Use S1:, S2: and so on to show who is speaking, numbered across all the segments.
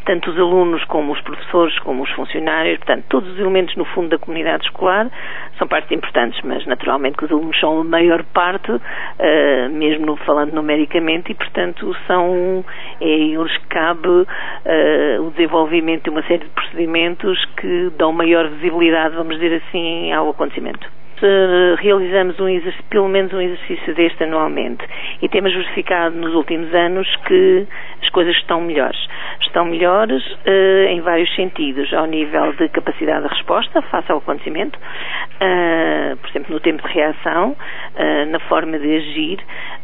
S1: tanto os alunos como os professores, como os funcionários, portanto, todos os elementos, no fundo, da comunidade escolar são partes importantes, mas naturalmente que os alunos são a maior parte, mesmo falando numericamente, e, portanto, é a eles que cabe o desenvolvimento de uma série de procedimentos que dão maior visibilidade, vamos dizer assim, ao acontecimento. Realizamos pelo menos um exercício deste anualmente, e temos verificado nos últimos anos que as coisas estão melhores. Estão melhores em vários sentidos, ao nível de capacidade de resposta face ao acontecimento, por exemplo, no tempo de reação, na forma de agir,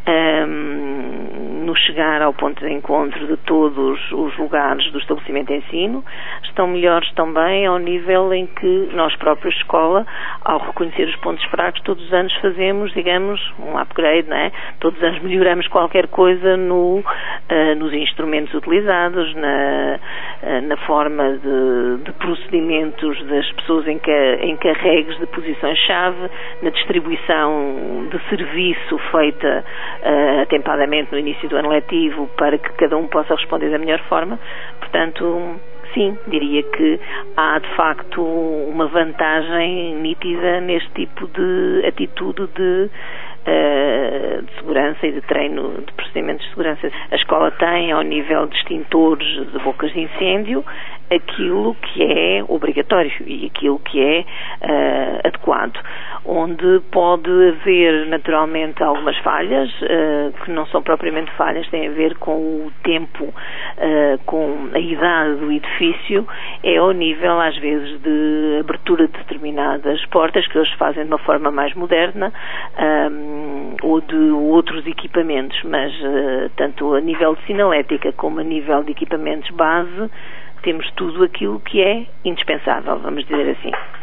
S1: no chegar ao ponto de encontro de todos os lugares do estabelecimento de ensino. Estão melhores também ao nível em que nós próprios, escola, ao reconhecer os pontos fracos, todos os anos fazemos, digamos, um upgrade, não é? Todos os anos melhoramos qualquer coisa nos instrumentos utilizados, na forma de procedimentos das pessoas encarregues de posições-chave, na distribuição de serviço feita atempadamente no início do ano letivo para que cada um possa responder da melhor forma. Portanto, sim, diria que há de facto uma vantagem nítida neste tipo de atitude de segurança e de treino de procedimentos de segurança. A escola tem, ao nível de extintores de bocas de incêndio, aquilo que é obrigatório e aquilo que é adequado, onde pode haver naturalmente algumas falhas, que não são propriamente falhas, têm a ver com o tempo, com a idade do edifício, é ao nível às vezes de abertura de determinadas portas que eles fazem de uma forma mais moderna, ou de outros equipamentos, mas tanto a nível de sinalética como a nível de equipamentos base temos tudo aquilo que é indispensável, vamos dizer assim.